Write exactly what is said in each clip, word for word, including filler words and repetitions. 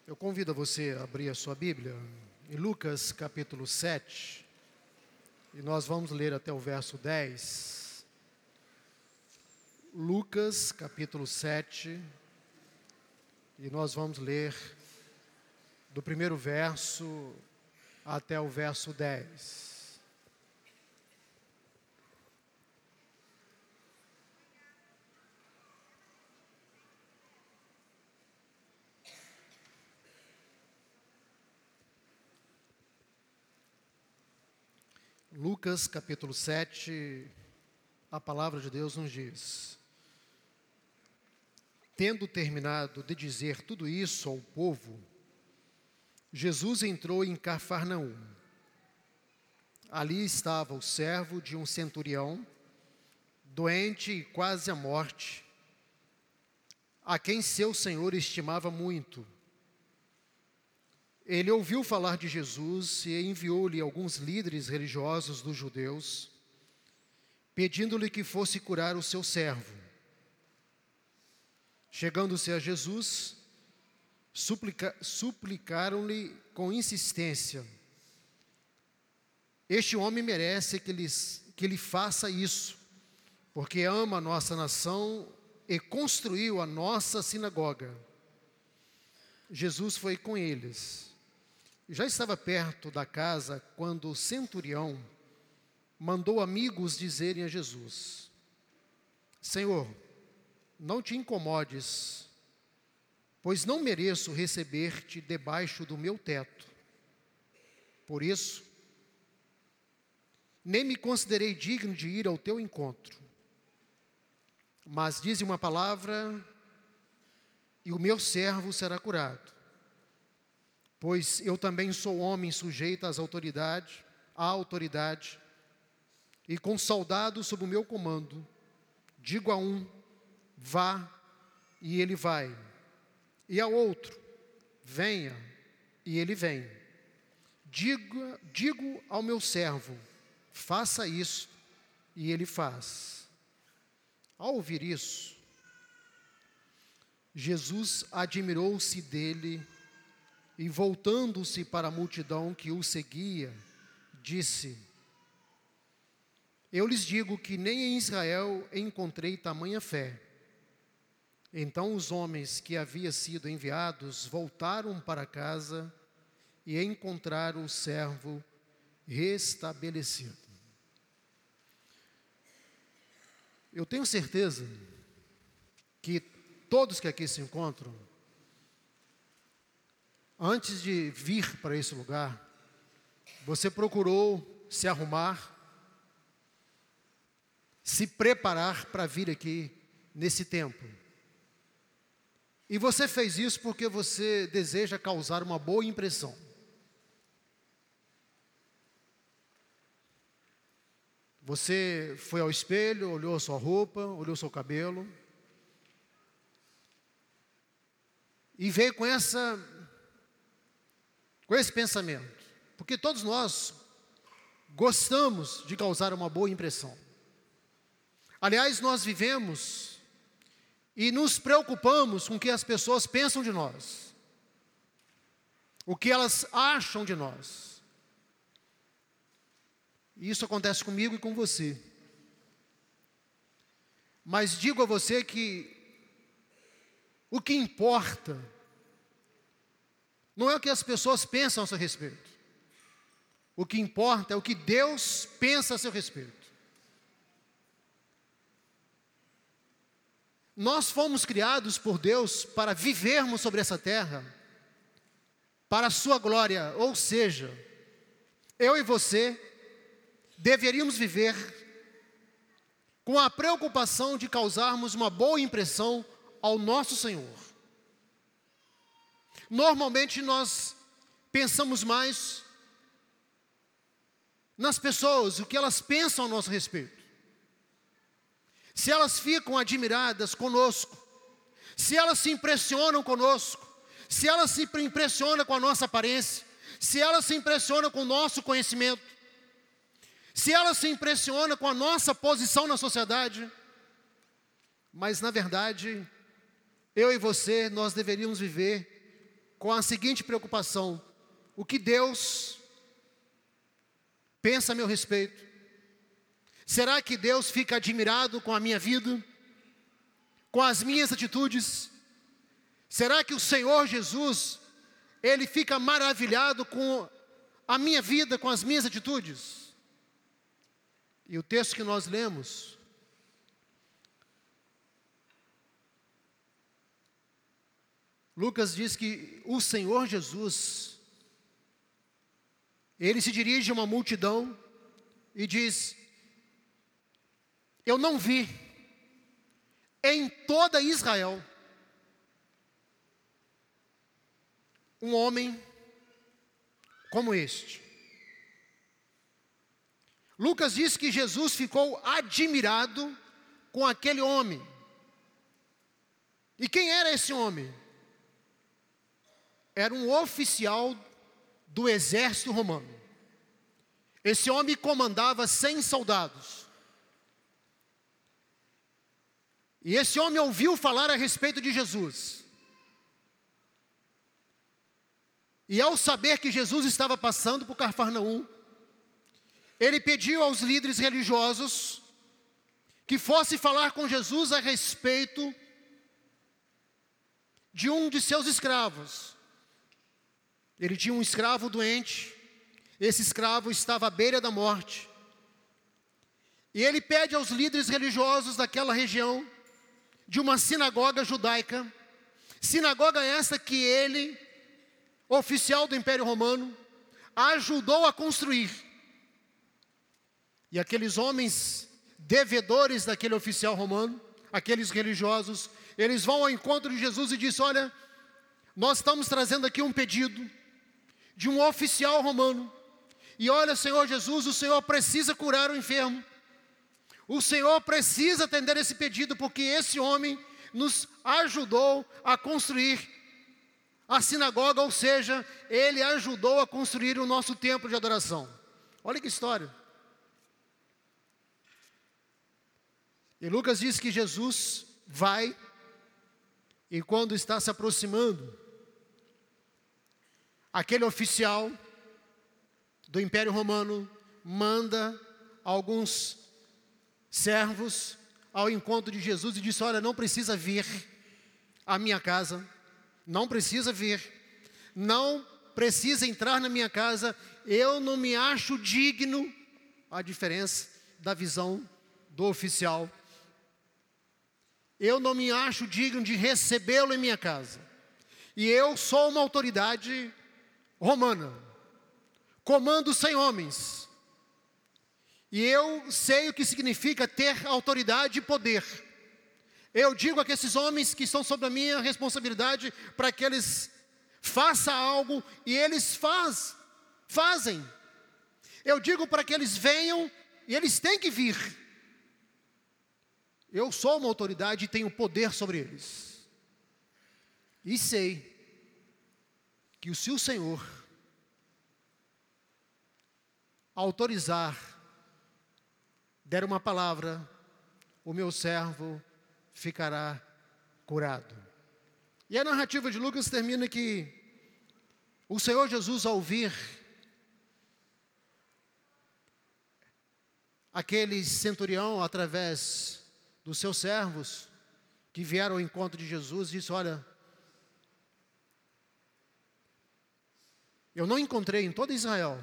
Eu convido você a abrir a sua Bíblia em Lucas capítulo sete, e nós vamos ler até o verso dez. Lucas capítulo sete, e nós vamos ler do primeiro verso até o verso dez. Lucas capítulo sete, a palavra de Deus nos diz: tendo terminado de dizer tudo isso ao povo, Jesus entrou em Cafarnaum. Ali estava o servo de um centurião, doente e quase à morte, a quem seu senhor estimava muito. Ele ouviu falar de Jesus e enviou-lhe alguns líderes religiosos dos judeus, pedindo-lhe que fosse curar o seu servo. Chegando-se a Jesus, suplica, suplicaram-lhe com insistência: este homem merece que, lhes, que lhe faça isso, porque ama a nossa nação e construiu a nossa sinagoga. Jesus foi com eles. Já estava perto da casa quando o centurião mandou amigos dizerem a Jesus: Senhor, não te incomodes, pois não mereço receber-te debaixo do meu teto. Por isso, nem me considerei digno de ir ao teu encontro. Mas dize uma palavra e o meu servo será curado. Pois eu também sou homem sujeito às autoridades, à autoridade, e com soldados sob o meu comando, digo a um, vá, e ele vai, e a outro, venha, e ele vem. Digo, digo ao meu servo, faça isso, e ele faz. Ao ouvir isso, Jesus admirou-se dele, e voltando-se para a multidão que o seguia, disse: eu lhes digo que nem em Israel encontrei tamanha fé. Então os homens que haviam sido enviados voltaram para casa e encontraram o servo restabelecido. Eu tenho certeza que todos que aqui se encontram, antes de vir para esse lugar, você procurou se arrumar, se preparar para vir aqui nesse tempo. E você fez isso porque você deseja causar uma boa impressão. Você foi ao espelho, olhou a sua roupa, olhou o seu cabelo, e veio com essa... com esse pensamento, porque todos nós gostamos de causar uma boa impressão. Aliás, nós vivemos e nos preocupamos com o que as pessoas pensam de nós, o que elas acham de nós. E isso acontece comigo e com você. Mas digo a você que o que importa não é o que as pessoas pensam a seu respeito. O que importa é o que Deus pensa a seu respeito. Nós fomos criados por Deus para vivermos sobre essa terra, para a sua glória. Ou seja, eu e você deveríamos viver com a preocupação de causarmos uma boa impressão ao nosso Senhor. Normalmente nós pensamos mais nas pessoas, o que elas pensam a nosso respeito. Se elas ficam admiradas conosco, se elas se impressionam conosco, se elas se impressionam com a nossa aparência, se elas se impressionam com o nosso conhecimento, se elas se impressionam com a nossa posição na sociedade, mas na verdade, eu e você, nós deveríamos viver com a seguinte preocupação: o que Deus pensa a meu respeito? Será que Deus fica admirado com a minha vida, com as minhas atitudes? Será que o Senhor Jesus, Ele fica maravilhado com a minha vida, com as minhas atitudes? E o texto que nós lemos, Lucas diz que o Senhor Jesus, Ele se dirige a uma multidão e diz: eu não vi em toda Israel um homem como este. Lucas diz que Jesus ficou admirado com aquele homem. E quem era esse homem? Era um oficial do exército romano. Esse homem comandava cem soldados. E esse homem ouviu falar a respeito de Jesus. E ao saber que Jesus estava passando por Cafarnaum, ele pediu aos líderes religiosos que fosse falar com Jesus a respeito de um de seus escravos. Ele tinha um escravo doente, esse escravo estava à beira da morte. E ele pede aos líderes religiosos daquela região, de uma sinagoga judaica, sinagoga essa que ele, oficial do Império Romano, ajudou a construir. E aqueles homens devedores daquele oficial romano, aqueles religiosos, eles vão ao encontro de Jesus e dizem: olha, nós estamos trazendo aqui um pedido de um oficial romano, e olha, Senhor Jesus, o Senhor precisa curar o enfermo, o Senhor precisa atender esse pedido, porque esse homem nos ajudou a construir a sinagoga, ou seja, ele ajudou a construir o nosso templo de adoração. Olha que história. E Lucas diz que Jesus vai, e quando está se aproximando, aquele oficial do Império Romano manda alguns servos ao encontro de Jesus e diz: olha, não precisa vir à minha casa, não precisa vir, não precisa entrar na minha casa, eu não me acho digno. A diferença da visão do oficial. Eu não me acho digno de recebê-lo em minha casa. E eu sou uma autoridade romana, comando cem homens. E eu sei o que significa ter autoridade e poder. Eu digo a que esses homens que estão sob a minha responsabilidade, para que eles façam algo, e eles faz, fazem. Eu digo para que eles venham, e eles têm que vir. Eu sou uma autoridade e tenho poder sobre eles. E sei que se o Senhor autorizar, der uma palavra, o meu servo ficará curado. E a narrativa de Lucas termina que o Senhor Jesus, ao ouvir aquele centurião, através dos seus servos, que vieram ao encontro de Jesus, disse: olha, eu não encontrei em todo Israel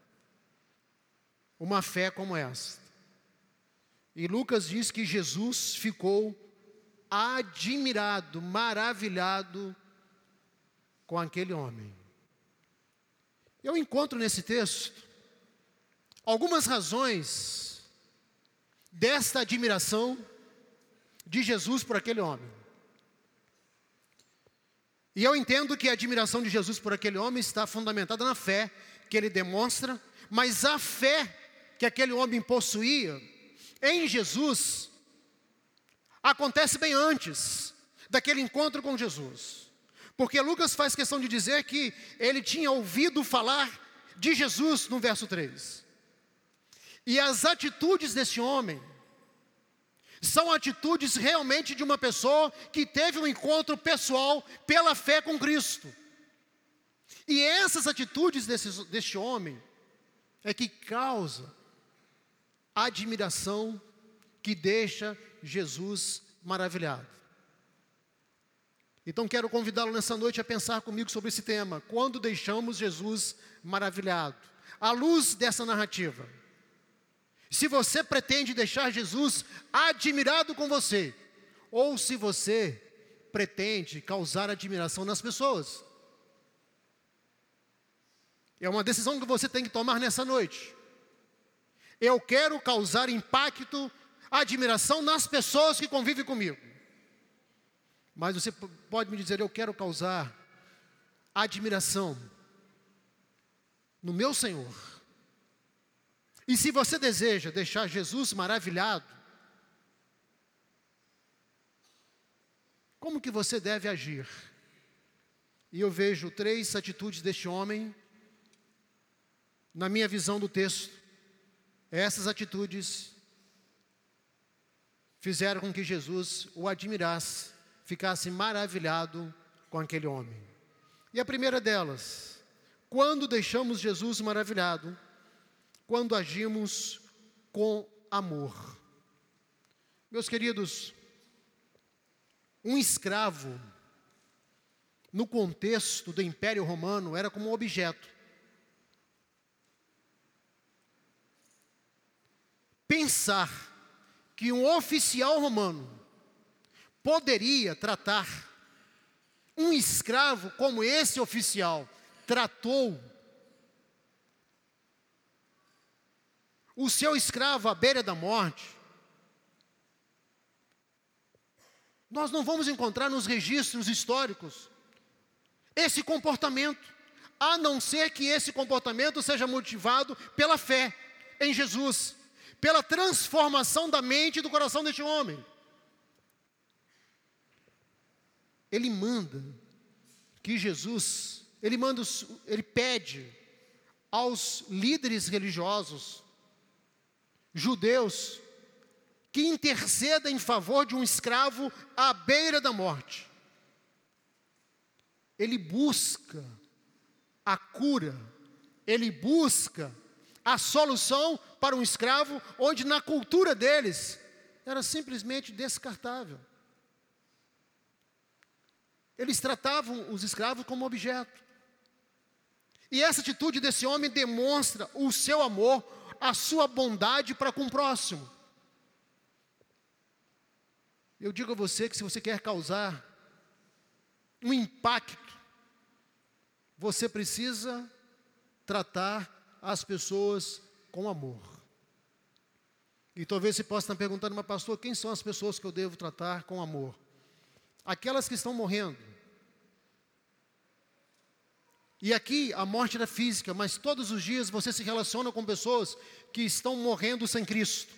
uma fé como esta. E Lucas diz que Jesus ficou admirado, maravilhado com aquele homem. Eu encontro nesse texto algumas razões desta admiração de Jesus por aquele homem. E eu entendo que a admiração de Jesus por aquele homem está fundamentada na fé que ele demonstra, mas a fé que aquele homem possuía em Jesus acontece bem antes daquele encontro com Jesus. Porque Lucas faz questão de dizer que ele tinha ouvido falar de Jesus no verso três. E as atitudes desse homem são atitudes realmente de uma pessoa que teve um encontro pessoal pela fé com Cristo. E essas atitudes desse, deste homem é que causa a admiração que deixa Jesus maravilhado. Então quero convidá-lo nessa noite a pensar comigo sobre esse tema. Quando deixamos Jesus maravilhado? À luz dessa narrativa, se você pretende deixar Jesus admirado com você, ou se você pretende causar admiração nas pessoas. É uma decisão que você tem que tomar nessa noite. Eu quero causar impacto, admiração nas pessoas que convivem comigo. Mas você pode me dizer, eu quero causar admiração no meu Senhor. E se você deseja deixar Jesus maravilhado, como que você deve agir? E eu vejo três atitudes deste homem, na minha visão do texto. Essas atitudes fizeram com que Jesus o admirasse, ficasse maravilhado com aquele homem. E a primeira delas, quando deixamos Jesus maravilhado, quando agimos com amor. Meus queridos, um escravo, no contexto do Império Romano, era como um objeto. Pensar que um oficial romano poderia tratar um escravo como esse oficial tratou o seu escravo à beira da morte, nós não vamos encontrar nos registros históricos esse comportamento, a não ser que esse comportamento seja motivado pela fé em Jesus, pela transformação da mente e do coração deste homem. Ele manda que Jesus, ele manda, ele pede aos líderes religiosos, judeus, que interceda em favor de um escravo à beira da morte. Ele busca a cura, ele busca a solução para um escravo, onde na cultura deles era simplesmente descartável. Eles tratavam os escravos como objeto. E essa atitude desse homem demonstra o seu amor, a sua bondade para com o próximo. Eu digo a você que se você quer causar um impacto, você precisa tratar as pessoas com amor. E talvez você possa estar perguntando, mas pastor, quem são as pessoas que eu devo tratar com amor? Aquelas que estão morrendo. E aqui a morte era física, mas todos os dias você se relaciona com pessoas que estão morrendo sem Cristo.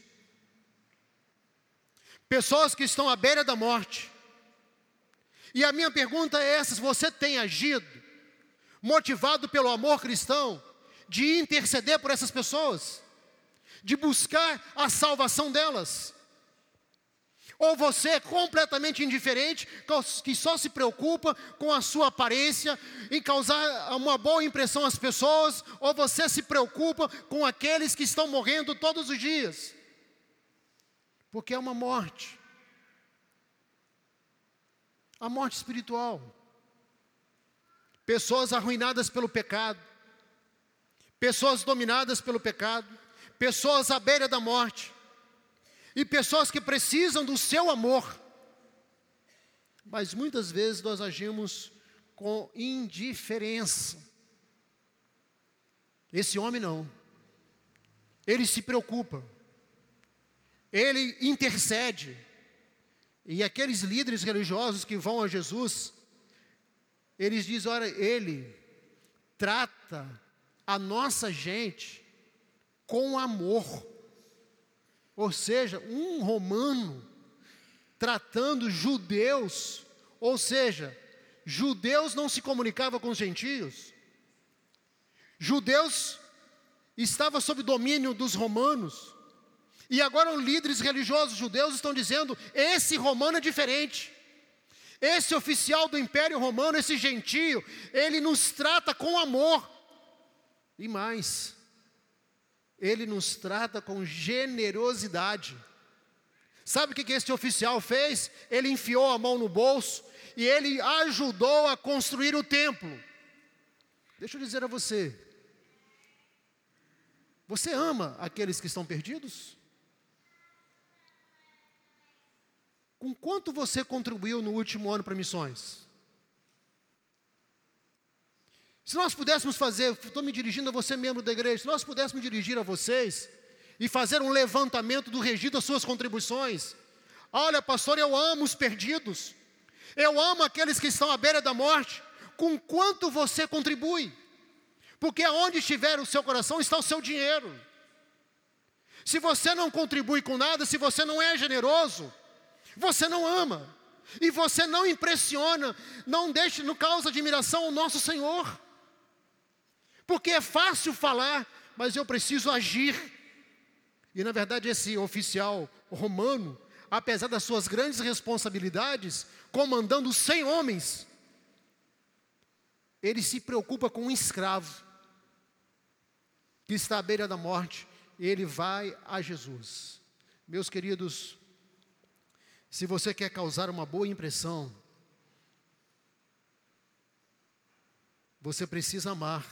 Pessoas que estão à beira da morte. E a minha pergunta é essa: se você tem agido motivado pelo amor cristão, de interceder por essas pessoas, de buscar a salvação delas? Ou você é completamente indiferente, que só se preocupa com a sua aparência, em causar uma boa impressão às pessoas, ou você se preocupa com aqueles que estão morrendo todos os dias? Porque é uma morte. A morte espiritual. Pessoas arruinadas pelo pecado, pessoas dominadas pelo pecado, pessoas à beira da morte, e pessoas que precisam do seu amor. Mas muitas vezes nós agimos com indiferença. Esse homem não. Ele se preocupa. Ele intercede. E aqueles líderes religiosos que vão a Jesus, eles dizem, olha, ele trata a nossa gente com amor. Ou seja, um romano tratando judeus, ou seja, judeus não se comunicavam com os gentios. Judeus estavam sob domínio dos romanos. E agora os líderes religiosos judeus estão dizendo, esse romano é diferente. Esse oficial do Império Romano, esse gentio, ele nos trata com amor. E mais, ele nos trata com generosidade. Sabe o que esse oficial fez? Ele enfiou a mão no bolso e ele ajudou a construir o templo. Deixa eu dizer a você, você ama aqueles que estão perdidos? Com quanto você contribuiu no último ano para missões? Se nós pudéssemos fazer, estou me dirigindo a você, membro da igreja, se nós pudéssemos dirigir a vocês e fazer um levantamento do registro das suas contribuições. Olha, pastor, eu amo os perdidos, eu amo aqueles que estão à beira da morte. Com quanto você contribui? Porque aonde estiver o seu coração está o seu dinheiro. Se você não contribui com nada, se você não é generoso, você não ama, e você não impressiona, não deixa, não causa admiração ao nosso Senhor. Porque é fácil falar, mas eu preciso agir. E na verdade esse oficial romano, apesar das suas grandes responsabilidades, comandando cem homens, ele se preocupa com um escravo, que está à beira da morte, ele vai a Jesus. Meus queridos, se você quer causar uma boa impressão, você precisa amar.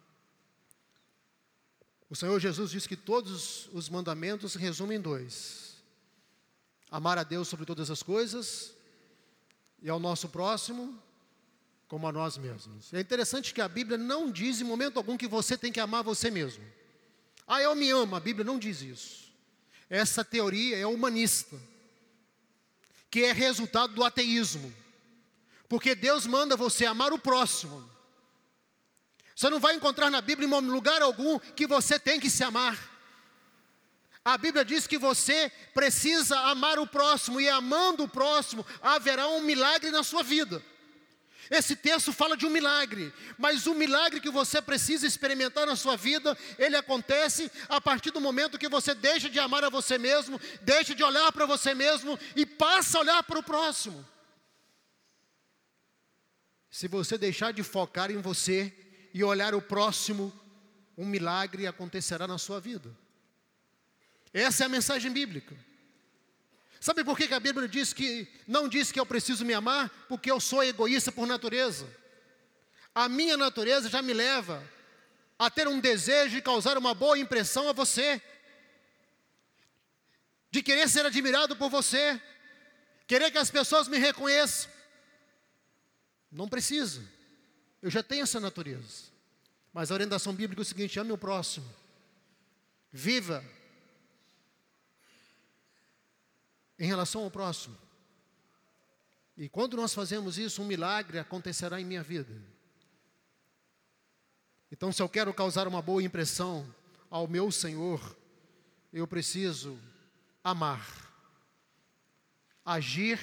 O Senhor Jesus disse que todos os mandamentos se resumem em dois: amar a Deus sobre todas as coisas e ao nosso próximo como a nós mesmos. É interessante que a Bíblia não diz em momento algum que você tem que amar você mesmo. Ah, eu me amo. A Bíblia não diz isso. Essa teoria é humanista, que é resultado do ateísmo. Porque Deus manda você amar o próximo. Você não vai encontrar na Bíblia em lugar algum que você tem que se amar. A Bíblia diz que você precisa amar o próximo, e amando o próximo haverá um milagre na sua vida. Esse texto fala de um milagre, mas o milagre que você precisa experimentar na sua vida, ele acontece a partir do momento que você deixa de amar a você mesmo, deixa de olhar para você mesmo e passa a olhar para o próximo. Se você deixar de focar em você e olhar o próximo, um milagre acontecerá na sua vida. Essa é a mensagem bíblica. Sabe por que a Bíblia diz que, não diz que eu preciso me amar? Porque eu sou egoísta por natureza. A minha natureza já me leva a ter um desejo de causar uma boa impressão a você, de querer ser admirado por você, querer que as pessoas me reconheçam. Não precisa, eu já tenho essa natureza. Mas a orientação bíblica é o seguinte: ame o próximo, viva em relação ao próximo. E quando nós fazemos isso, um milagre acontecerá em minha vida. Então, se eu quero causar uma boa impressão ao meu Senhor, eu preciso amar, agir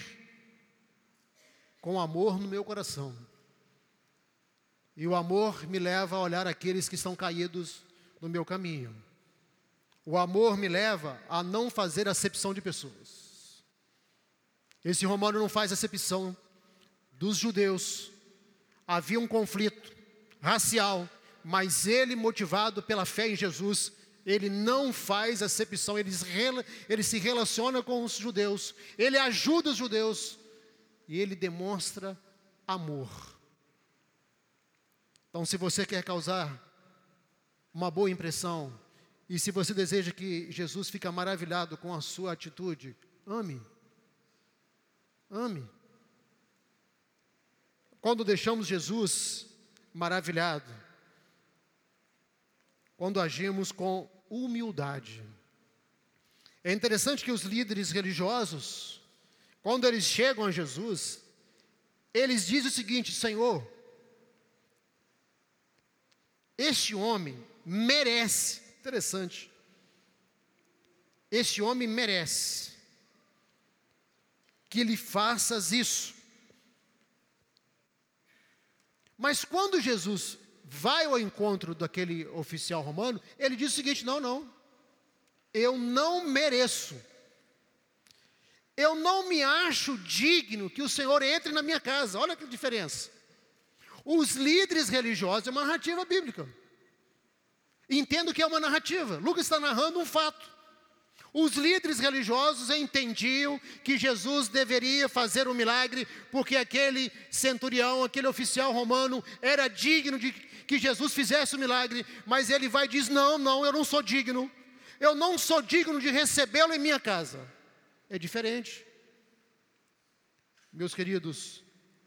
com amor no meu coração. E o amor me leva a olhar aqueles que estão caídos no meu caminho. O amor me leva a não fazer acepção de pessoas. Esse romano não faz acepção dos judeus. Havia um conflito racial, mas ele, motivado pela fé em Jesus, ele não faz acepção, ele, ele se relaciona com os judeus, ele ajuda os judeus, e ele demonstra amor. Então, se você quer causar uma boa impressão, e se você deseja que Jesus fique maravilhado com a sua atitude, ame. Ame. Quando deixamos Jesus maravilhado, quando agimos com humildade. É interessante que os líderes religiosos, quando eles chegam a Jesus, eles dizem o seguinte: Senhor, este homem merece, interessante, este homem merece que lhe faças isso. Mas quando Jesus vai ao encontro daquele oficial romano, ele diz o seguinte: não, não, eu não mereço. Eu não me acho digno que o Senhor entre na minha casa. Olha que diferença. Os líderes religiosos é uma narrativa bíblica. Entendo que é uma narrativa. Lucas está narrando um fato. Os líderes religiosos entendiam que Jesus deveria fazer um milagre, porque aquele centurião, aquele oficial romano, era digno de que Jesus fizesse o milagre, mas ele vai e diz, não, não, eu não sou digno, eu não sou digno de recebê-lo em minha casa. É diferente. Meus queridos,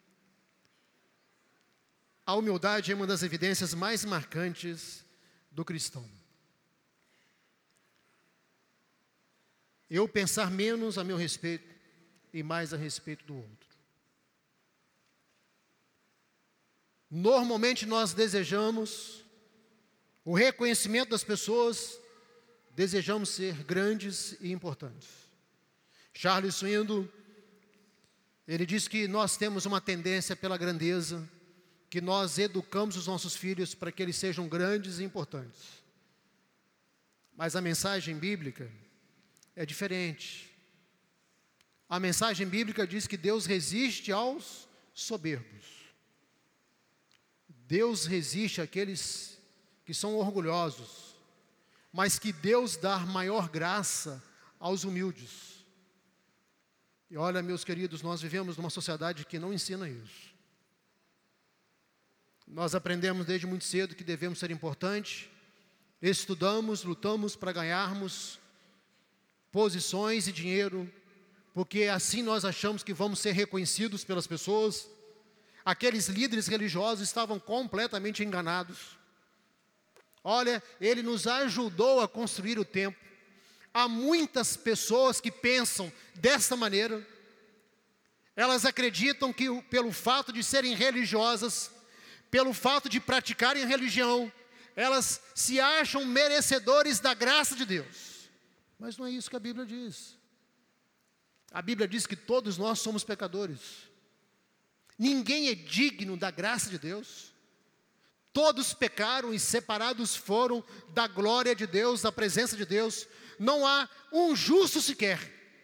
a humildade é uma das evidências mais marcantes do cristão. Eu pensar menos a meu respeito e mais a respeito do outro. Normalmente nós desejamos o reconhecimento das pessoas, desejamos ser grandes e importantes. Charles Swindoll, ele diz que nós temos uma tendência pela grandeza, que nós educamos os nossos filhos para que eles sejam grandes e importantes. Mas a mensagem bíblica é diferente. A mensagem bíblica diz que Deus resiste aos soberbos. Deus resiste àqueles que são orgulhosos, mas que Deus dá maior graça aos humildes. E olha, meus queridos, nós vivemos numa sociedade que não ensina isso. Nós aprendemos desde muito cedo que devemos ser importantes, estudamos, lutamos para ganharmos posições e dinheiro, porque assim nós achamos que vamos ser reconhecidos pelas pessoas. Aqueles líderes religiosos estavam completamente enganados. Olha, ele nos ajudou a construir o templo. Há muitas pessoas que pensam desta maneira. Elas acreditam que pelo fato de serem religiosas, pelo fato de praticarem a religião, elas se acham merecedores da graça de Deus. Mas não é isso que a Bíblia diz. A Bíblia diz que todos nós somos pecadores. Ninguém é digno da graça de Deus. Todos pecaram e separados foram da glória de Deus, da presença de Deus. Não há um justo sequer.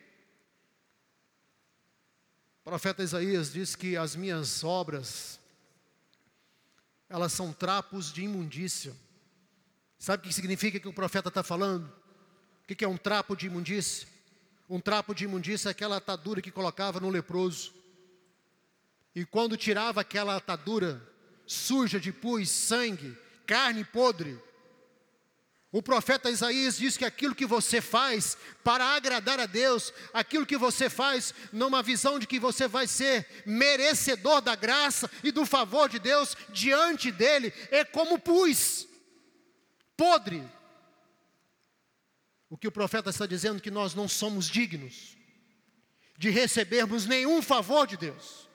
O profeta Isaías diz que as minhas obras, elas são trapos de imundícia. Sabe o que significa que o profeta está falando? O que é um trapo de imundícia? Um trapo de imundícia é aquela atadura que colocava no leproso. E quando tirava aquela atadura suja de pus, sangue, carne podre, o profeta Isaías diz que aquilo que você faz para agradar a Deus, aquilo que você faz numa visão de que você vai ser merecedor da graça e do favor de Deus diante dele, é como pus podre. O que o profeta está dizendo é que nós não somos dignos de recebermos nenhum favor de Deus.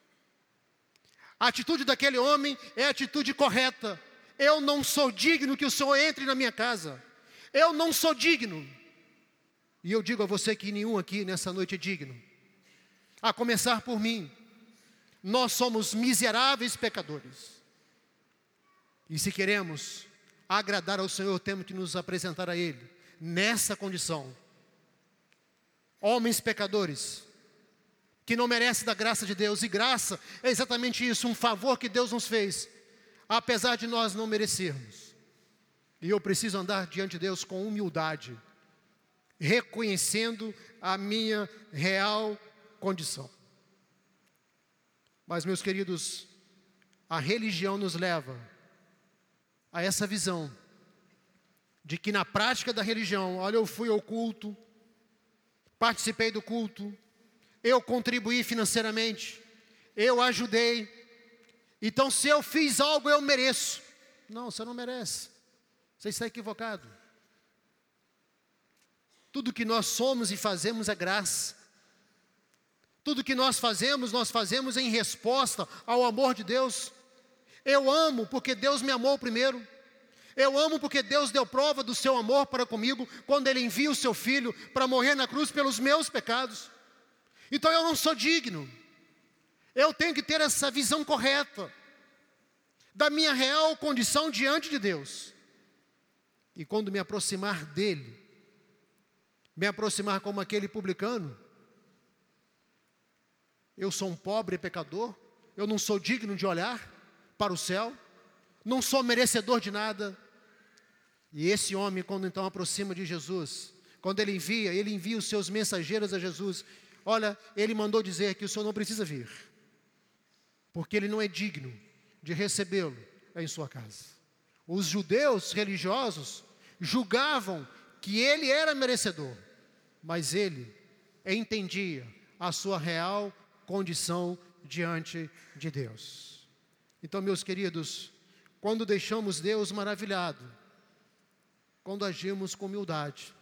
A atitude daquele homem é a atitude correta. Eu não sou digno que o Senhor entre na minha casa. Eu não sou digno. E eu digo a você que nenhum aqui nessa noite é digno. A começar por mim. Nós somos miseráveis pecadores. E se queremos agradar ao Senhor, temos que nos apresentar a Ele nessa condição. Homens pecadores, que não merecem da graça de Deus. E graça é exatamente isso, um favor que Deus nos fez, apesar de nós não merecermos. E eu preciso andar diante de Deus com humildade, reconhecendo a minha real condição. Mas, meus queridos, a religião nos leva a essa visão de que na prática da religião, olha, eu fui ao culto, participei do culto, eu contribuí financeiramente, eu ajudei, então se eu fiz algo eu mereço. Não, você não merece, você está equivocado. Tudo que nós somos e fazemos é graça. Tudo que nós fazemos, nós fazemos em resposta ao amor de Deus. Eu amo porque Deus me amou primeiro. Eu amo porque Deus deu prova do seu amor para comigo, quando Ele envia o seu Filho para morrer na cruz pelos meus pecados. Então eu não sou digno. Eu tenho que ter essa visão correta da minha real condição diante de Deus. E quando me aproximar dEle, me aproximar como aquele publicano, Eu sou um pobre pecador, eu não sou digno de olhar para o céu, não sou merecedor de nada. E esse homem, quando então aproxima de Jesus, quando ele envia, ele envia os seus mensageiros a Jesus. Olha, ele mandou dizer que o Senhor não precisa vir, porque ele não é digno de recebê-lo em sua casa. Os judeus religiosos julgavam que ele era merecedor, mas ele entendia a sua real condição diante de Deus. Então, meus queridos, quando deixamos Deus maravilhado, quando agimos com humildade,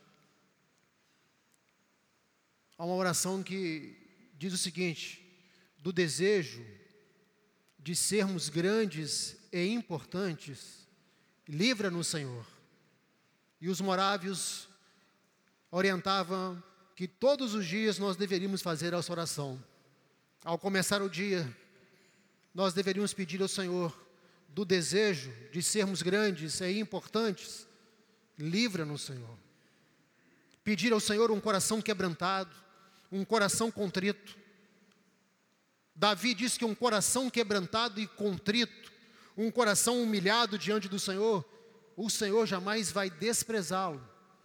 há uma oração que diz o seguinte: do desejo de sermos grandes e importantes, livra-nos, Senhor. E os morávios orientavam que todos os dias nós deveríamos fazer essa oração. Ao começar o dia, nós deveríamos pedir ao Senhor do desejo de sermos grandes e importantes, livra-nos, Senhor. Pedir ao Senhor um coração quebrantado, um coração contrito. Davi diz que um coração quebrantado e contrito, um coração humilhado diante do Senhor, o Senhor jamais vai desprezá-lo.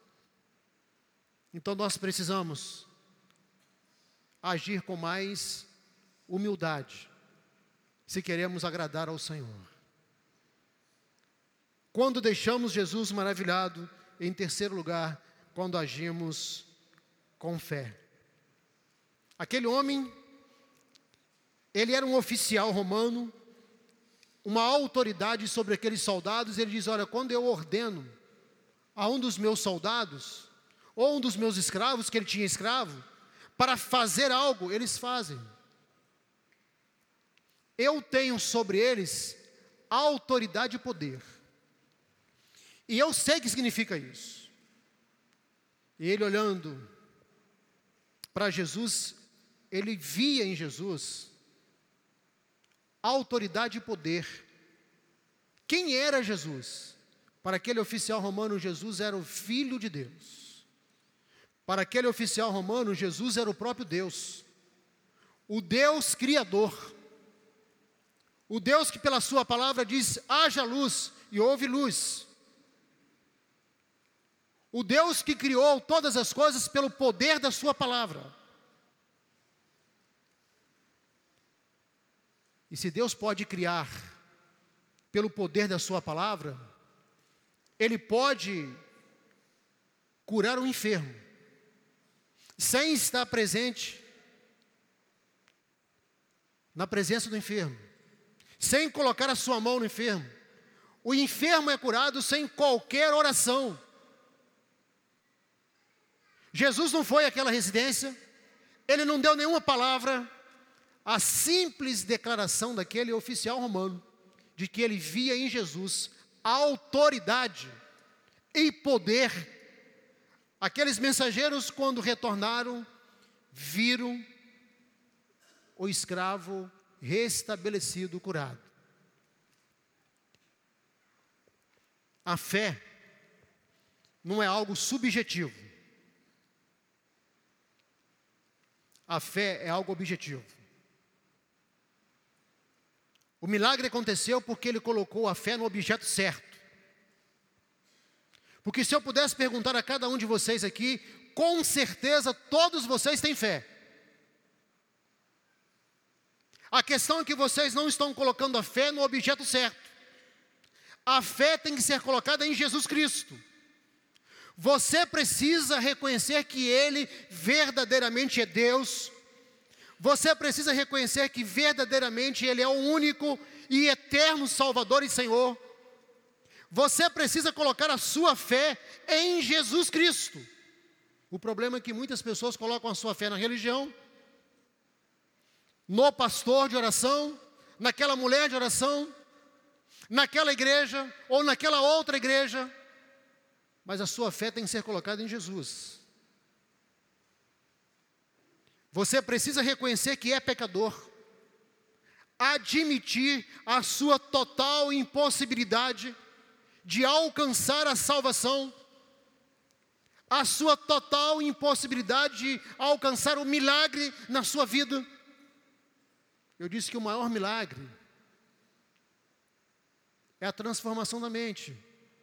Então nós precisamos agir com mais humildade, se queremos agradar ao Senhor. Quando deixamos Jesus maravilhado, em terceiro lugar, quando agimos com fé. Aquele homem, ele era um oficial romano, uma autoridade sobre aqueles soldados. Ele diz: olha, quando eu ordeno a um dos meus soldados, ou um dos meus escravos, que ele tinha escravo, para fazer algo, eles fazem. Eu tenho sobre eles autoridade e poder. E eu sei o que significa isso. E ele, olhando para Jesus, ele via em Jesus autoridade e poder. Quem era Jesus? Para aquele oficial romano, Jesus era o Filho de Deus. Para aquele oficial romano, Jesus era o próprio Deus, o Deus Criador, o Deus que pela sua palavra diz: haja luz, e houve luz. O Deus que criou todas as coisas pelo poder da sua palavra. E se Deus pode criar pelo poder da sua palavra, Ele pode curar um enfermo, sem estar presente na presença do enfermo, sem colocar a sua mão no enfermo. O enfermo é curado sem qualquer oração. Jesus não foi àquela residência, Ele não deu nenhuma palavra. A simples declaração daquele oficial romano, de que ele via em Jesus autoridade e poder. Aqueles mensageiros, quando retornaram, viram o escravo restabelecido, curado. A fé não é algo subjetivo. A fé é algo objetivo. O milagre aconteceu porque ele colocou a fé no objeto certo. Porque se eu pudesse perguntar a cada um de vocês aqui, com certeza todos vocês têm fé. A questão é que vocês não estão colocando a fé no objeto certo. A fé tem que ser colocada em Jesus Cristo. Você precisa reconhecer que Ele verdadeiramente é Deus. Você precisa reconhecer que verdadeiramente Ele é o único e eterno Salvador e Senhor. Você precisa colocar a sua fé em Jesus Cristo. O problema é que muitas pessoas colocam a sua fé na religião, no pastor de oração, naquela mulher de oração, naquela igreja ou naquela outra igreja. Mas a sua fé tem que ser colocada em Jesus. Você precisa reconhecer que é pecador, admitir a sua total impossibilidade de alcançar a salvação, a sua total impossibilidade de alcançar o milagre na sua vida. eu disse que o maior milagre é a transformação da mente.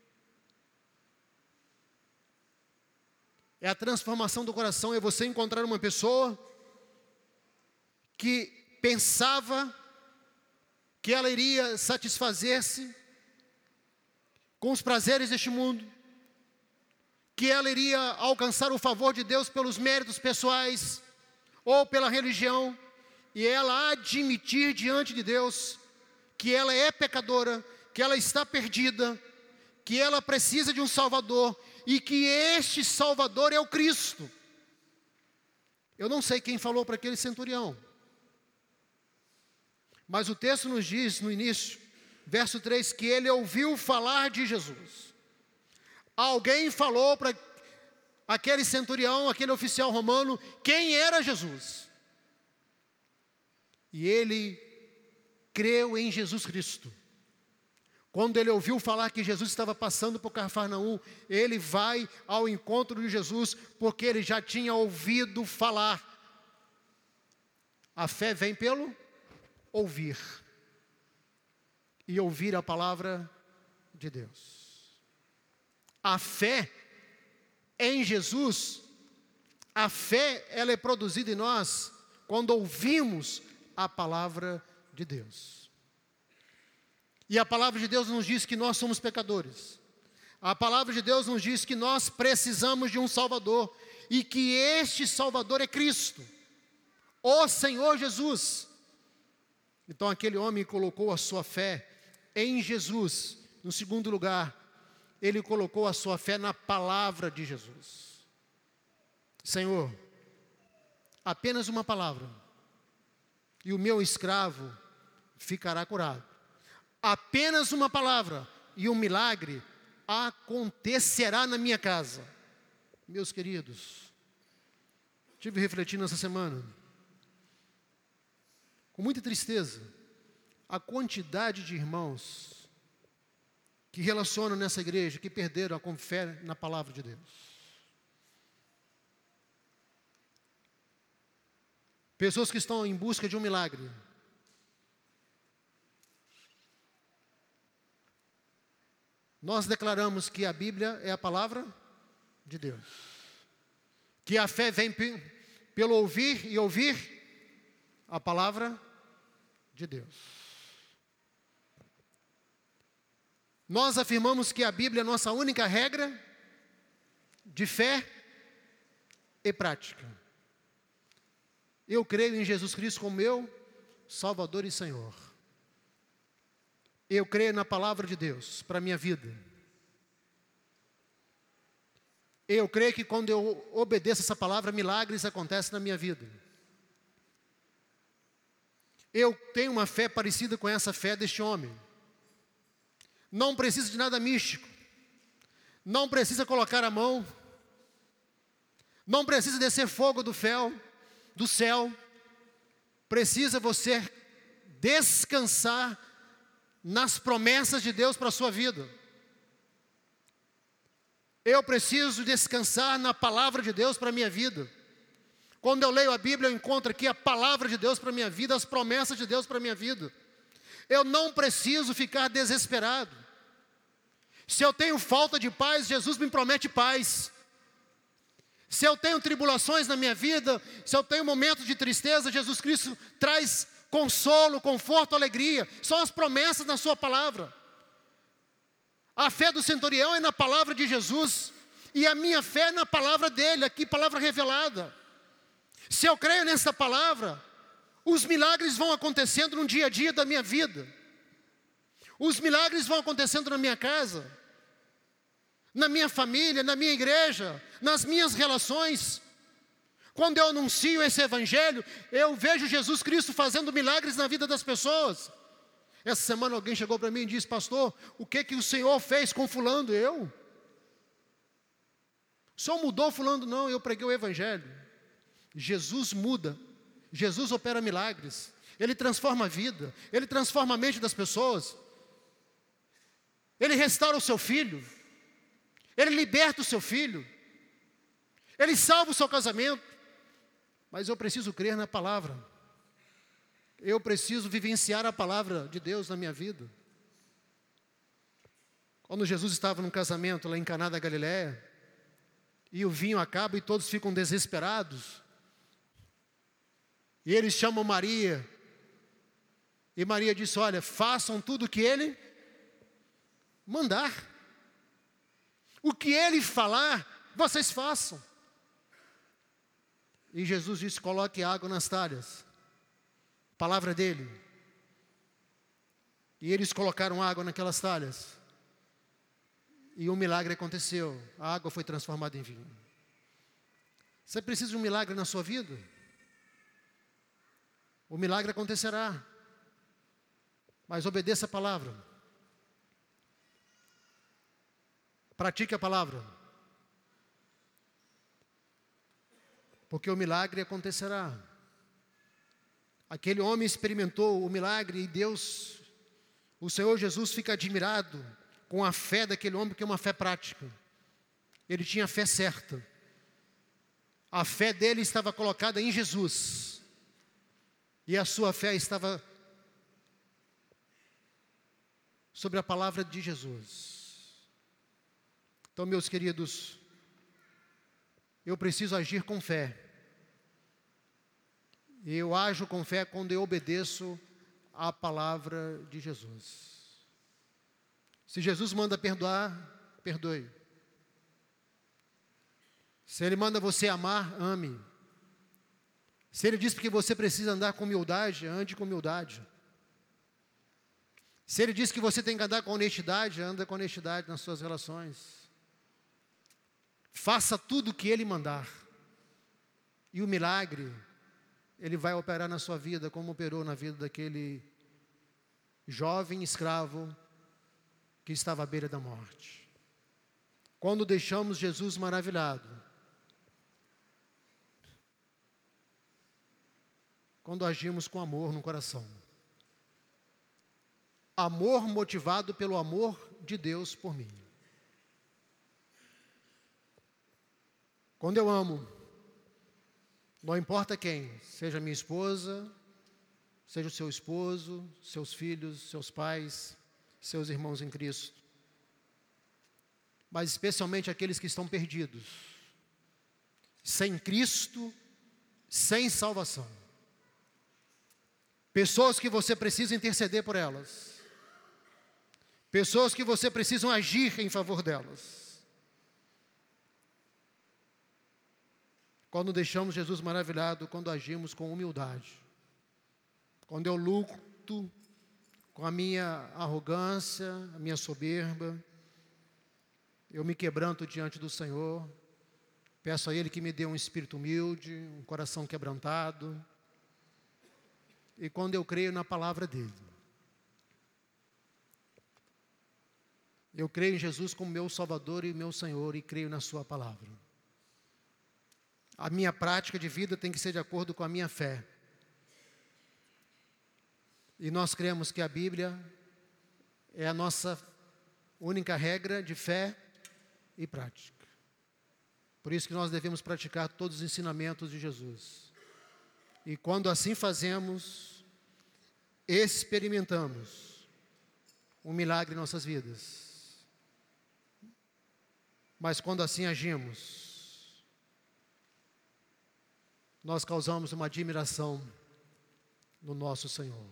É a transformação do coração, é você encontrar uma pessoa que pensava que ela iria satisfazer-se com os prazeres deste mundo, que ela iria alcançar o favor de Deus pelos méritos pessoais ou pela religião, e ela admitir diante de Deus que ela é pecadora, que ela está perdida, que ela precisa de um Salvador, e que este Salvador é o Cristo. Eu não sei quem falou para aquele centurião, mas o texto nos diz no início, verso três, que ele ouviu falar de Jesus. Alguém falou para aquele centurião, aquele oficial romano, quem era Jesus. E ele creu em Jesus Cristo. Quando ele ouviu falar que Jesus estava passando por Cafarnaum, ele vai ao encontro de Jesus, porque ele já tinha ouvido falar. A fé vem pelo ouvir. E ouvir a palavra de Deus. A fé em Jesus, a fé, ela é produzida em nós quando ouvimos a palavra de Deus. E a palavra de Deus nos diz que nós somos pecadores. A palavra de Deus nos diz que nós precisamos de um Salvador, e que este Salvador é Cristo, o Senhor Jesus. Então aquele homem colocou a sua fé em Jesus. No segundo lugar, ele colocou a sua fé na palavra de Jesus. Senhor, apenas uma palavra, e o meu escravo ficará curado. Apenas uma palavra, e um milagre acontecerá na minha casa. Meus queridos, estive refletindo essa semana, com muita tristeza, a quantidade de irmãos que relacionam nessa igreja, que perderam a fé na palavra de Deus. Pessoas que estão em busca de um milagre. Nós declaramos que a Bíblia é a palavra de Deus. Que a fé vem pelo ouvir e ouvir a palavra de Deus. Nós afirmamos que a Bíblia é a nossa única regra de fé e prática. Eu creio em Jesus Cristo como meu Salvador e Senhor. Eu creio na palavra de Deus para a minha vida. Eu creio que quando eu obedeço essa palavra, milagres acontecem na minha vida. Eu tenho uma fé parecida com essa fé deste homem. Não precisa de nada místico. Não precisa colocar a mão. Não precisa descer fogo do fel, do céu. Precisa você descansar nas promessas de Deus para a sua vida. Eu preciso descansar na palavra de Deus para a minha vida. Quando eu leio a Bíblia, eu encontro aqui a palavra de Deus para a minha vida, as promessas de Deus para a minha vida. Eu não preciso ficar desesperado. Se eu tenho falta de paz, Jesus me promete paz. Se eu tenho tribulações na minha vida, se eu tenho momentos de tristeza, Jesus Cristo traz consolo, conforto, alegria. São as promessas na sua palavra. A fé do centurião é na palavra de Jesus, e a minha fé é na palavra dele, aqui palavra revelada. Se eu creio nessa palavra, os milagres vão acontecendo no dia a dia da minha vida. Os milagres vão acontecendo na minha casa, na minha família, na minha igreja, nas minhas relações. Quando eu anuncio esse evangelho, eu vejo Jesus Cristo fazendo milagres na vida das pessoas. Essa semana alguém chegou para mim e disse: pastor, o que que o Senhor fez com fulano? Eu? O Senhor mudou fulano? Não, eu preguei o evangelho. Jesus muda, Jesus opera milagres, Ele transforma a vida, Ele transforma a mente das pessoas, Ele restaura o seu filho, Ele liberta o seu filho, Ele salva o seu casamento. Mas eu preciso crer na palavra. Eu preciso vivenciar a palavra de Deus na minha vida. Quando Jesus estava num casamento lá em Caná da Galileia, e o vinho acaba e todos ficam desesperados, e eles chamam Maria, e Maria disse: olha, façam tudo o que ele mandar. O que ele falar, vocês façam. E Jesus disse: coloque água nas talhas. Palavra dele. E eles colocaram água naquelas talhas. E um milagre aconteceu. A água foi transformada em vinho. Você precisa de um milagre na sua vida? O milagre acontecerá. Mas obedeça a palavra. Pratique a palavra. Porque o milagre acontecerá. Aquele homem experimentou o milagre e Deus, o Senhor Jesus, fica admirado com a fé daquele homem, que é uma fé prática. Ele tinha a fé certa. A fé dele estava colocada em Jesus. E a sua fé estava sobre a palavra de Jesus. Então, meus queridos, eu preciso agir com fé. E eu ajo com fé quando eu obedeço à palavra de Jesus. Se Jesus manda perdoar, perdoe. Se Ele manda você amar, ame. Se Ele diz que você precisa andar com humildade, ande com humildade. Se Ele diz que você tem que andar com honestidade, anda com honestidade nas suas relações. Faça tudo o que Ele mandar. E o milagre, Ele vai operar na sua vida, como operou na vida daquele jovem escravo que estava à beira da morte. Quando deixamos Jesus maravilhado, quando agimos com amor no coração, amor motivado pelo amor de Deus por mim. Quando eu amo, não importa quem, seja minha esposa, seja o seu esposo, seus filhos, seus pais, seus irmãos em Cristo, mas especialmente aqueles que estão perdidos, sem Cristo, sem salvação. Pessoas que você precisa interceder por elas. Pessoas que você precisa agir em favor delas. Quando deixamos Jesus maravilhado, quando agimos com humildade. Quando eu luto com a minha arrogância, a minha soberba, eu me quebranto diante do Senhor, peço a Ele que me dê um espírito humilde, um coração quebrantado, e quando eu creio na palavra dEle, eu creio em Jesus como meu Salvador e meu Senhor, e creio na Sua palavra. A minha prática de vida tem que ser de acordo com a minha fé. E nós cremos que a Bíblia é a nossa única regra de fé e prática. Por isso que nós devemos praticar todos os ensinamentos de Jesus. E quando assim fazemos, experimentamos um milagre em nossas vidas. Mas quando assim agimos, nós causamos uma admiração no nosso Senhor.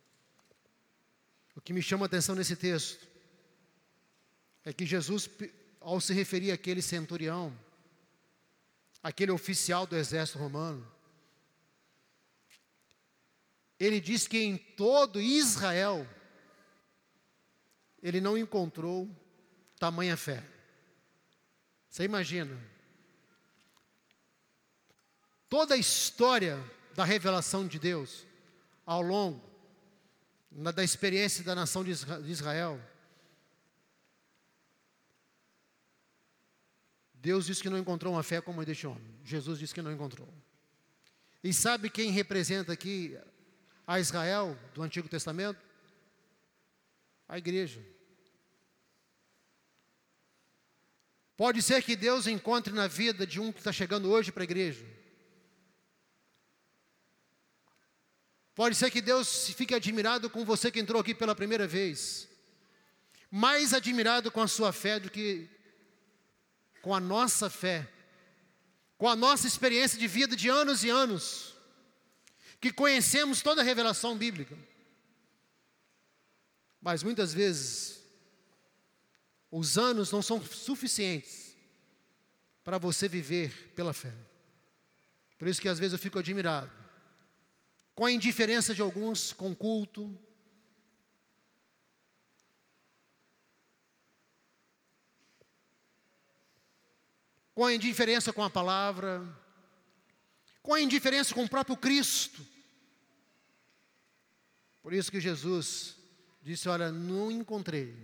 O que me chama a atenção nesse texto é que Jesus, ao se referir àquele centurião, aquele oficial do exército romano, ele diz que em todo Israel ele não encontrou tamanha fé. Você imagina? Toda a história da revelação de Deus, ao longo na, da experiência da nação de Israel, Deus disse que não encontrou uma fé como a deste homem. Jesus disse que não encontrou. E sabe quem representa aqui a Israel do Antigo Testamento? A igreja. Pode ser que Deus encontre na vida de um que está chegando hoje para a igreja Pode ser que Deus fique admirado com você que entrou aqui pela primeira vez, mais admirado com a sua fé do que com a nossa fé, com a nossa experiência de vida de anos e anos, que conhecemos toda a revelação bíblica. Mas muitas vezes, os anos não são suficientes para você viver pela fé. Por isso que às vezes eu fico admirado com a indiferença de alguns com o culto, com a indiferença com a palavra, com a indiferença com o próprio Cristo. Por isso que Jesus disse, olha, não encontrei.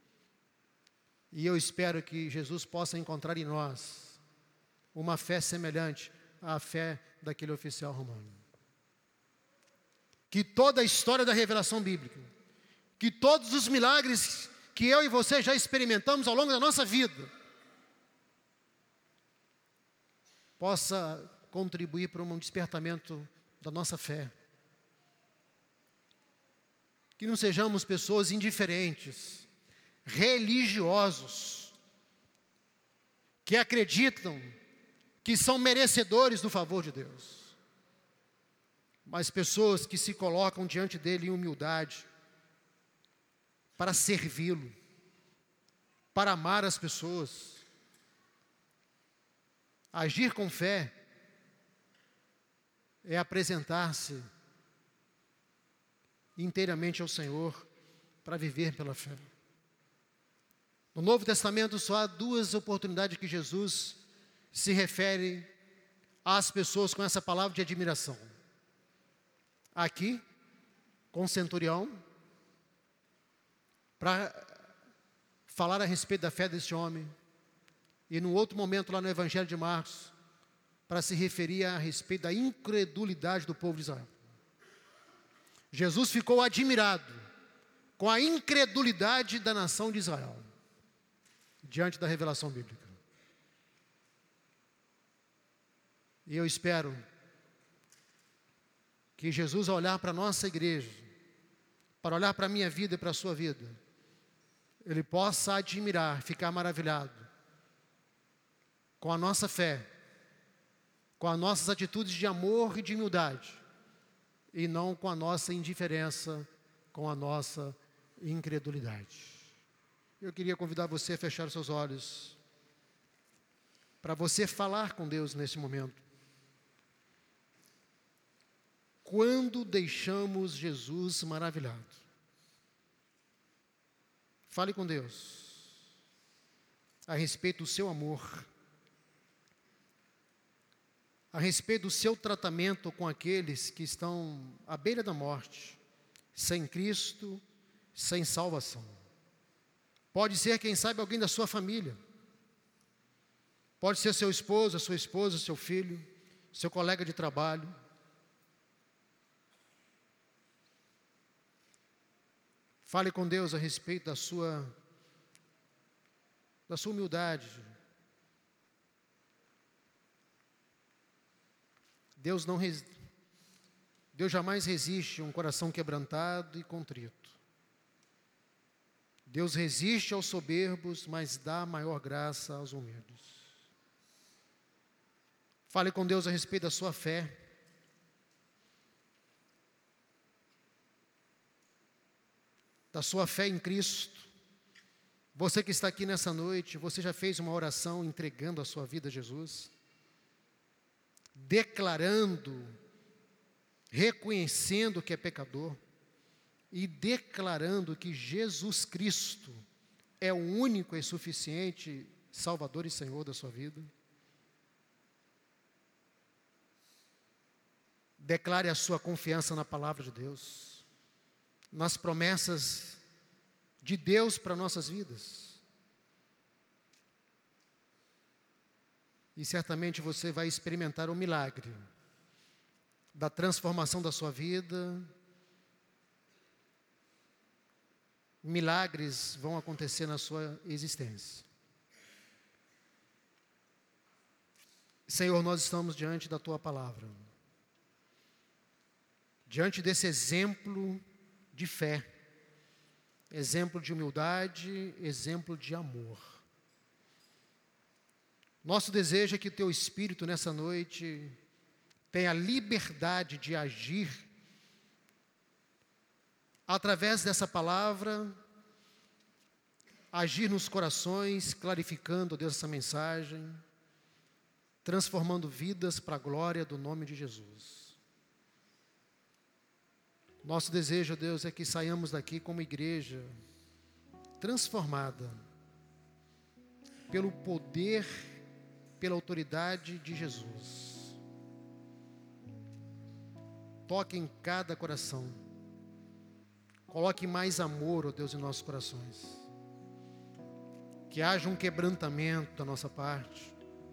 E eu espero que Jesus possa encontrar em nós uma fé semelhante à fé daquele oficial romano. Que toda a história da revelação bíblica, que todos os milagres que eu e você já experimentamos ao longo da nossa vida, possa contribuir para um despertamento da nossa fé. Que não sejamos pessoas indiferentes, religiosos, que acreditam que são merecedores do favor de Deus, mas pessoas que se colocam diante dele em humildade, para servi-lo, para amar as pessoas. Agir com fé é apresentar-se inteiramente ao Senhor para viver pela fé. No Novo Testamento só há duas oportunidades que Jesus se refere às pessoas com essa palavra de admiração. Aqui, com o centurião, para falar a respeito da fé desse homem, e num outro momento lá no Evangelho de Marcos, para se referir a respeito da incredulidade do povo de Israel. Jesus ficou admirado com a incredulidade da nação de Israel, diante da revelação bíblica. E eu espero que Jesus, ao olhar para a nossa igreja, para olhar para a minha vida e para a sua vida, Ele possa admirar, ficar maravilhado com a nossa fé, com as nossas atitudes de amor e de humildade, e não com a nossa indiferença, com a nossa incredulidade. Eu queria convidar você a fechar os seus olhos, para você falar com Deus nesse momento. Quando deixamos Jesus maravilhado? Fale com Deus a respeito do seu amor, a respeito do seu tratamento com aqueles que estão à beira da morte, sem Cristo, sem salvação. Pode ser, quem sabe, alguém da sua família. Pode ser seu esposo, a sua esposa, seu filho, seu colega de trabalho. Fale com Deus a respeito da sua, da sua humildade. Deus não res... Deus jamais resiste a um coração quebrantado e contrito. Deus resiste aos soberbos, mas dá maior graça aos humildes. Fale com Deus a respeito da sua fé. Da sua fé em Cristo. Você que está aqui nessa noite, você já fez uma oração entregando a sua vida a Jesus? Declarando, reconhecendo que é pecador e declarando que Jesus Cristo é o único e suficiente Salvador e Senhor da sua vida? Declare a sua confiança na palavra de Deus, nas promessas de Deus para nossas vidas. E certamente você vai experimentar o milagre da transformação da sua vida. Milagres vão acontecer na sua existência. Senhor, nós estamos diante da Tua palavra. diante desse exemplo de fé, exemplo de humildade, exemplo de amor. Nosso desejo é que Teu Espírito nessa noite tenha liberdade de agir através dessa palavra, agir nos corações, clarificando, Deus, essa mensagem, transformando vidas para a glória do nome de Jesus. Nosso desejo, Deus, é que saiamos daqui como igreja transformada pelo poder, pela autoridade de Jesus. Toque em cada coração. Coloque mais amor, ó Deus, em nossos corações. Que haja um quebrantamento da nossa parte.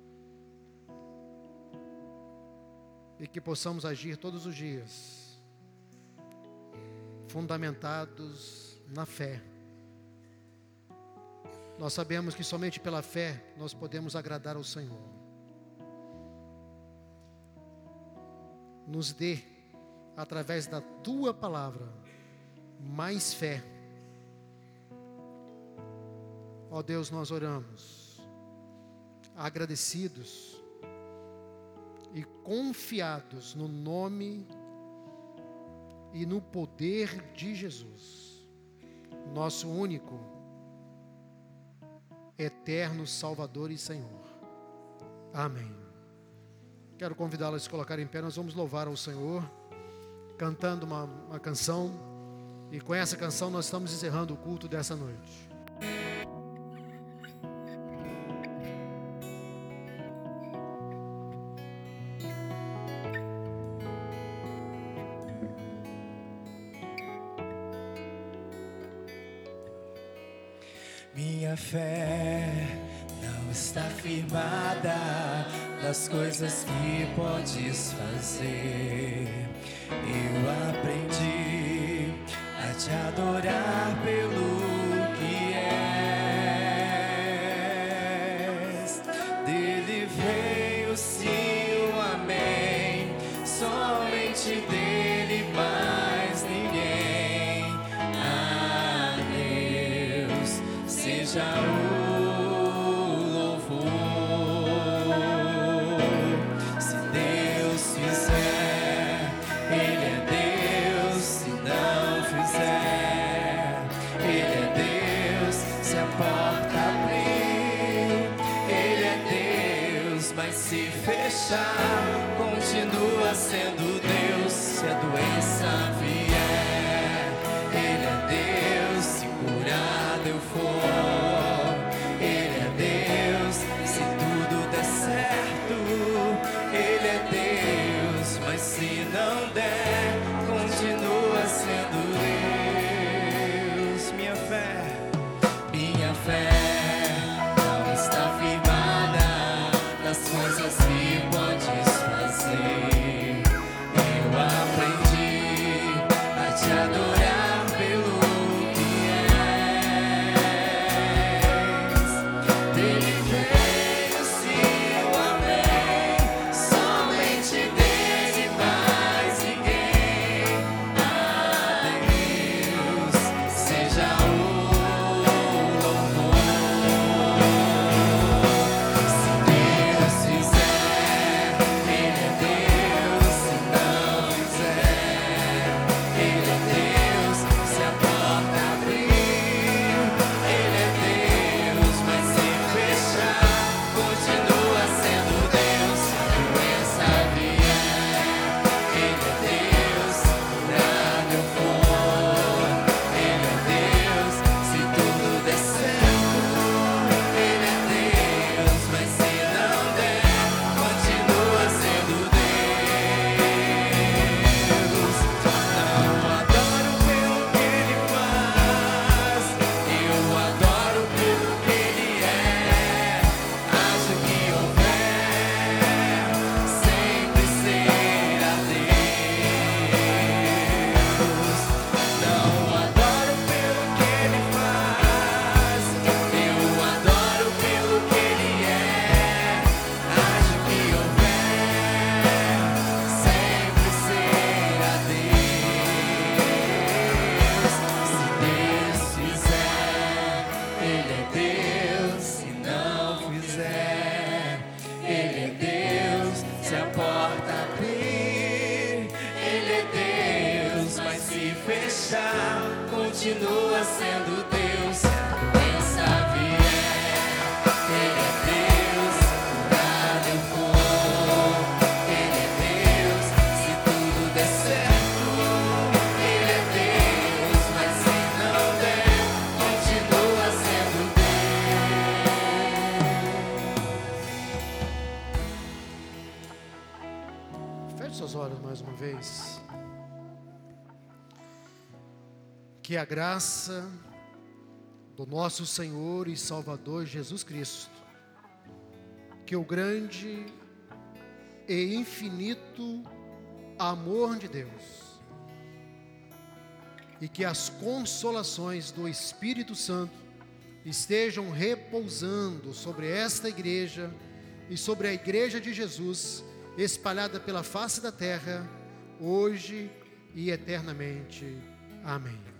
E que possamos agir todos os dias, fundamentados na fé. Nós sabemos que somente pela fé nós podemos agradar ao Senhor. Nos dê, através da Tua palavra, mais fé. Ó Deus, nós oramos, agradecidos e confiados no nome e no poder de Jesus, nosso único, eterno Salvador e Senhor. Amém. Quero convidá-los a se colocar em pé. Nós vamos louvar ao Senhor, cantando uma, uma canção, e com essa canção nós estamos encerrando o culto dessa noite. Minha fé não está firmada nas coisas que podes fazer. Eu aprendi a te adorar pelo que és. Dele veio sim o amém, somente dele, mais ninguém. A Deus seja o se fechar, continua sendo Deus. Se a doença vier, Ele é Deus. Se curado eu for, Ele é Deus. Se tudo der certo, Ele é Deus. Mas se não der, continua sendo Deus. Minha fé, minha fé coisas que podes fazer. Eu aprendi a te adorar pelo que és. Dele veio sim o amém, somente dele, mais ninguém. A Deus seja o louvor. olhos mais uma vez. Que a graça do nosso Senhor e Salvador Jesus Cristo, que o grande e infinito amor de Deus e que as consolações do Espírito Santo estejam repousando sobre esta igreja e sobre a igreja de Jesus, espalhada pela face da terra, hoje e eternamente. Amém.